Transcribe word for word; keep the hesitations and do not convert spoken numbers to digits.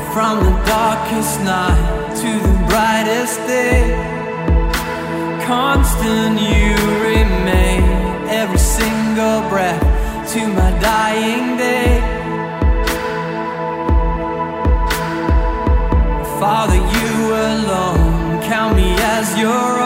From the darkest night to the brightest day, constant you remain, every single breath to my dying day. Father, you alone count me as your